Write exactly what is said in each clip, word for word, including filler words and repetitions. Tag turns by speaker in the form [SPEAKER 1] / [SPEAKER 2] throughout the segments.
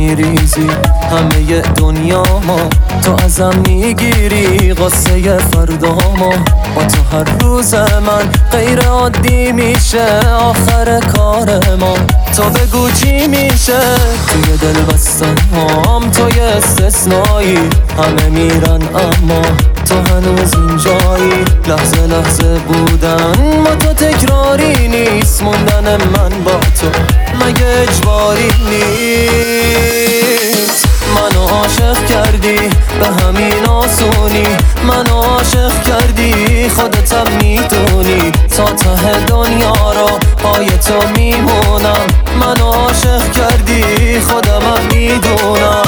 [SPEAKER 1] میریزی همه دنیا ما، تو ازم میگیری قصه فردامو. با تو هر روز من غیر عادی میشه آخر کار ما. تو بگو چی میشه توی دل بستن هم، توی استثنایی همه میرن اما تو هنوز اینجایی. لحظه لحظه بودن ما تو تکراری نیست، موندن من با تو مگه اجباری نیست. منو عاشق کردی به همین آسونی، منو عاشق کردی خودتم میدونی. تا ته دنیا رو پای تو میمونم، منو عاشق کردی خودمم میدونم.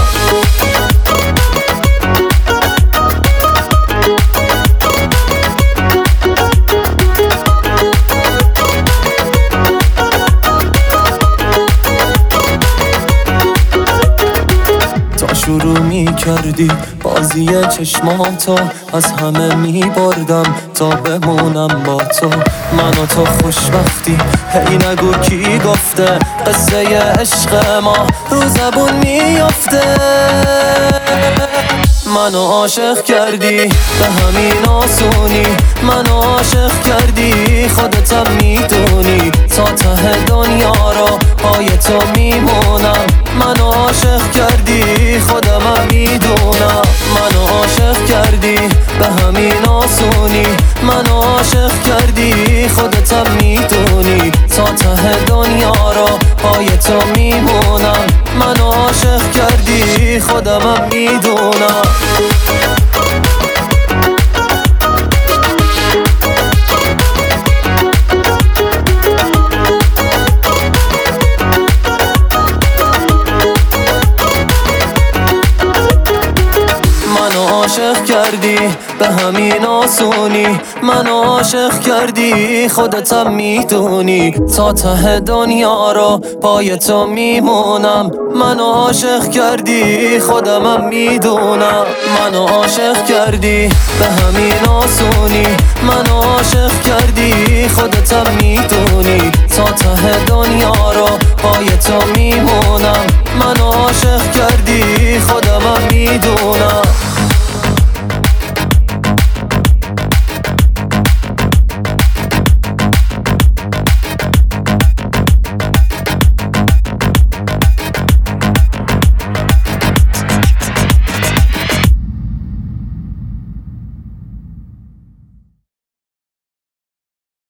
[SPEAKER 1] شروع می کردی بازی چشماتو، از همه می بردم تا بمونم با تو. من و تو خوشبختی هی نگو کی گفته، قصه عشق ما رو زبون میافته. منو عاشق کردی به همین آسونی، منو عاشق کردی خودتم میدونی. تا ته دنیا رو پای تو میمونم، منو عاشق کردی خودمم میدونم. منو عاشق کردی به همین آسونی، منو عاشق کردی خودتم میدونی. تا ته دنیا رو پای تو میمونم، منو عاشق کردی خودمم میدونم. عاشق کردی به همین آسونی، منو عاشق کردی خودتم میدونی. تا ته دنیا رو پای تو میمونم، منو عاشق کردی خودمم میدونم. منو عاشق کردی به همین آسونی، منو عاشق کردی خودتم میدونی. تا ته دنیا رو پای تو میمونم،